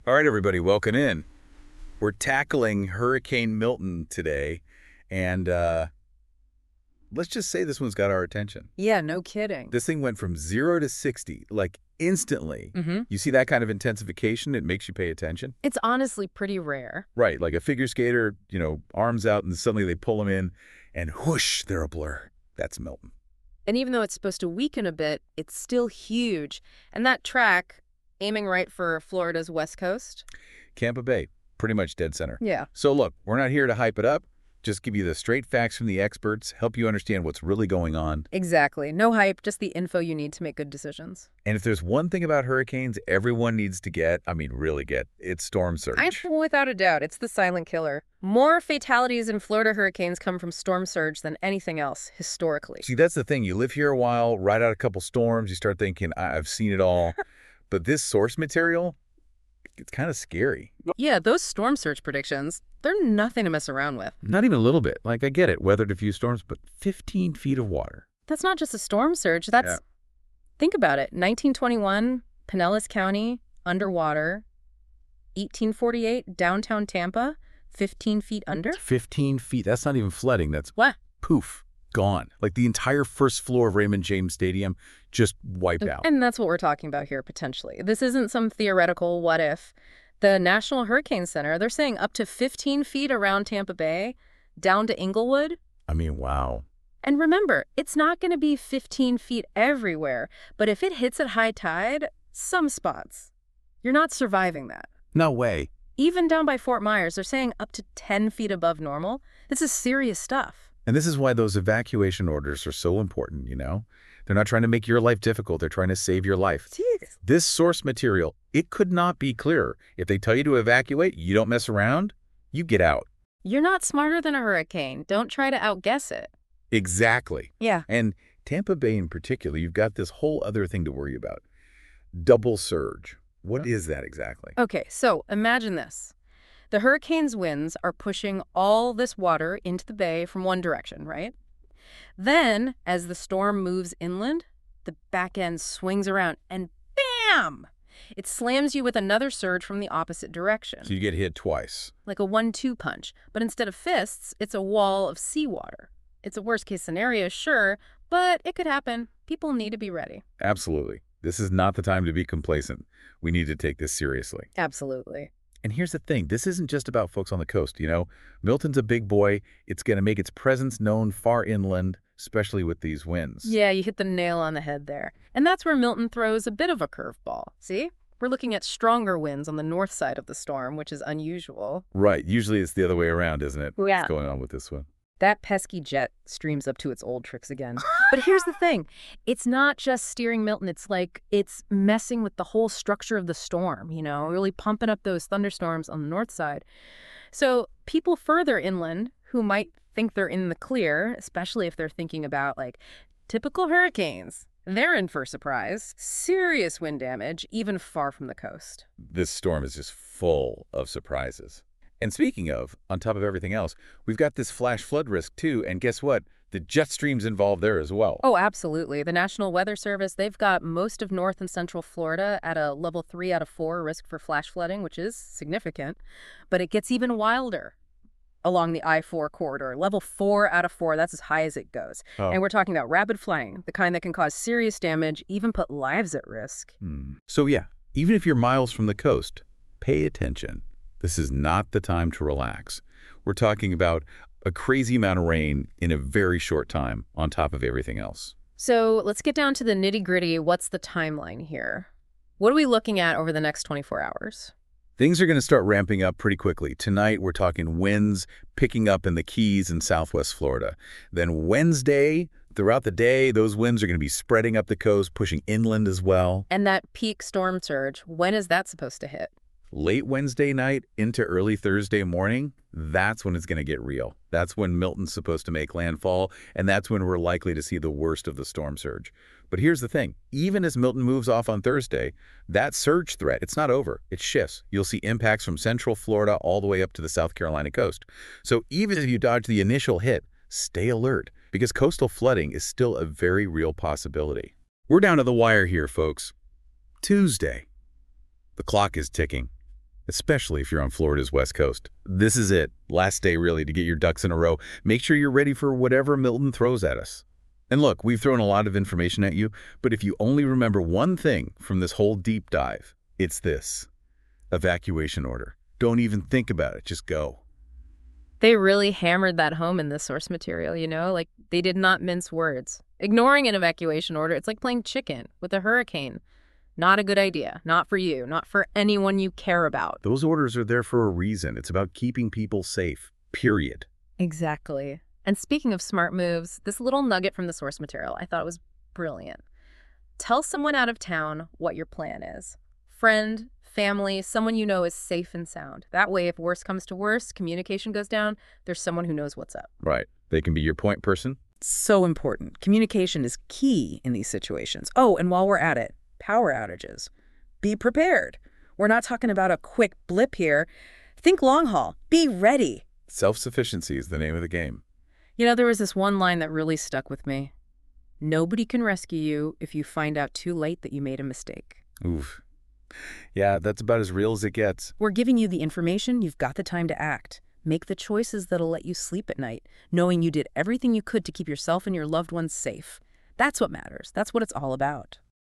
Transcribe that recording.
All right, everybody, welcome in. We're tackling Hurricane Milton today, and let's just say this one's got our attention. Yeah, no kidding. This thing went from 0 to 60, like instantly. hmm You see that kind of intensification, it makes you pay attention. It's honestly pretty rare. Right, like a figure skater, arms out, and suddenly they pull them in, and whoosh, they're a blur. That's Milton. And even though it's supposed to weaken a bit, it's still huge. And that track, aiming right for Florida's west coast. Tampa Bay, pretty much dead center. Yeah. So look, we're not here to hype it up, just give you the straight facts from the experts, help you understand what's really going on. Exactly. No hype, just the info you need to make good decisions. And if there's one thing about hurricanes everyone needs to get, really get, it's storm surge. Without a doubt, it's the silent killer. More fatalities in Florida hurricanes come from storm surge than anything else, historically. See, that's the thing. You live here a while, ride out a couple storms, you start thinking, I've seen it all. But this source material, it's kind of scary. Yeah, those storm surge predictions, they're nothing to mess around with. Not even a little bit. Like, I get it, weathered a few storms, but 15 feet of water. That's not just a storm surge. Think about it. 1921, Pinellas County, underwater. 1848, downtown Tampa, 15 feet under. 15 feet. That's not even flooding. That's What? poof, gone. Like the entire first floor of Raymond James Stadium just wiped out. And that's what we're talking about here, potentially. This isn't some theoretical what if. The National Hurricane Center, they're saying up to 15 feet around Tampa Bay, down to Inglewood. Wow. And remember, it's not going to be 15 feet everywhere, but if it hits at high tide, some spots, you're not surviving that. No way. Even down by Fort Myers, they're saying up to 10 feet above normal. This is serious stuff. And this is why those evacuation orders are so important, They're not trying to make your life difficult. They're trying to save your life. Jeez. This source material, it could not be clearer. If they tell you to evacuate, you don't mess around, you get out. You're not smarter than a hurricane. Don't try to outguess it. Exactly. Yeah. And Tampa Bay in particular, you've got this whole other thing to worry about. Double surge. What is that exactly? Okay, so imagine this. The hurricane's winds are pushing all this water into the bay from one direction, right? Then, as the storm moves inland, the back end swings around and bam! It slams you with another surge from the opposite direction, So you get hit twice. like a 1-2 punch. But instead of fists, it's a wall of seawater. It's a worst-case scenario, sure, but it could happen. People need to be ready. Absolutely. This is not the time to be complacent. We need to take this seriously. Absolutely. And here's the thing. This isn't just about folks on the coast, Milton's a big boy. It's going to make its presence known far inland, especially with these winds. Yeah, you hit the nail on the head there. And that's where Milton throws a bit of a curveball. See? We're looking at stronger winds on the north side of the storm, which is unusual. Right. Usually it's the other way around, isn't it? Yeah. What's going on with this one? That pesky jet streams up to its old tricks again. But here's the thing. It's not just steering Milton. It's messing with the whole structure of the storm, really pumping up those thunderstorms on the north side. So people further inland who might think they're in the clear, especially if they're thinking about, typical hurricanes, they're in for a surprise. Serious wind damage, even far from the coast. This storm is just full of surprises. And speaking of, on top of everything else, we've got this flash flood risk too, and guess what? The jet stream's involved there as well. Oh, absolutely. The National Weather Service, they've got most of North and Central Florida at a level 3 out of 4 risk for flash flooding, which is significant. But it gets even wilder along the I-4 corridor. Level 4 out of 4, that's as high as it goes. Oh. And we're talking about rapid flooding, the kind that can cause serious damage, even put lives at risk. So yeah, even if you're miles from the coast, pay attention. This is not the time to relax. We're talking about a crazy amount of rain in a very short time on top of everything else. So let's get down to the nitty-gritty. What's the timeline here? What are we looking at over the next 24 hours? Things are going to start ramping up pretty quickly. Tonight, we're talking winds picking up in the Keys and Southwest Florida. Then Wednesday, throughout the day, those winds are going to be spreading up the coast, pushing inland as well. And that peak storm surge, when is that supposed to hit? Late Wednesday night into early Thursday morning, that's when it's going to get real. That's when Milton's supposed to make landfall, and that's when we're likely to see the worst of the storm surge. But here's the thing. Even as Milton moves off on Thursday, that surge threat, it's not over. It shifts. You'll see impacts from central Florida all the way up to the South Carolina coast. So even if you dodge the initial hit, stay alert, because coastal flooding is still a very real possibility. We're down to the wire here, folks. Tuesday. The clock is ticking. especially if you're on Florida's West Coast. This is it. Last day, really, to get your ducks in a row. Make sure you're ready for whatever Milton throws at us. And look, we've thrown a lot of information at you, but if you only remember one thing from this whole deep dive, it's this: evacuation order. Don't even think about it. Just go. They really hammered that home in the source material, you know? Like, they did not mince words. Ignoring an evacuation order, it's like playing chicken with a hurricane. Not a good idea. Not for you. Not for anyone you care about. Those orders are there for a reason. It's about keeping people safe, period. Exactly. And speaking of smart moves, this little nugget from the source material, I thought was brilliant. Tell someone out of town what your plan is. Friend, family, someone you know is safe and sound. That way, if worse comes to worse, communication goes down, there's someone who knows what's up. Right. They can be your point person. So important. Communication is key in these situations. Oh, and while we're at it, power outages. Be prepared. We're not talking about a quick blip here. Think long haul. Be ready. Self-sufficiency is the name of the game. You know, there was this one line that really stuck with me. Nobody can rescue you if you find out too late that you made a mistake. Oof. Yeah, that's about as real as it gets. We're giving you the information. You've got the time to act. Make the choices that'll let you sleep at night, knowing you did everything you could to keep yourself and your loved ones safe. That's what matters. That's what it's all about.